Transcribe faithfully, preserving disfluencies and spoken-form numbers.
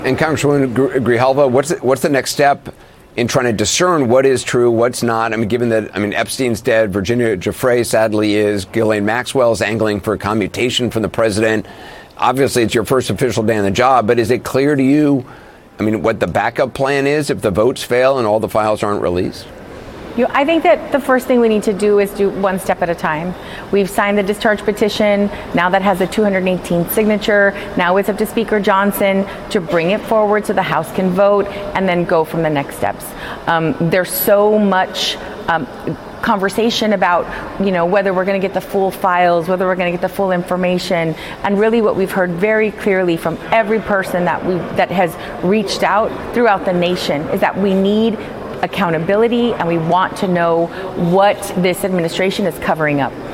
And Congresswoman Grijalva, what's what's the next step in trying to discern what is true, what's not? I mean, given that, I mean, Epstein's dead, Virginia Giuffre sadly is, Ghislaine Maxwell is angling for a commutation from the president. Obviously, it's your first official day on the job, but is it clear to you, I mean, what the backup plan is if the votes fail and all the files aren't released? You know, I think that the first thing we need to do is do one step at a time. We've signed the discharge petition. Now that has a two hundred eighteenth signature. Now it's up to Speaker Johnson to bring it forward so the House can vote and then go from the next steps. Um, there's so much um, conversation about, you know, whether we're going to get the full files, whether we're going to get the full information. And really what we've heard very clearly from every person that we that has reached out throughout the nation is that we need accountability, and we want to know what this administration is covering up.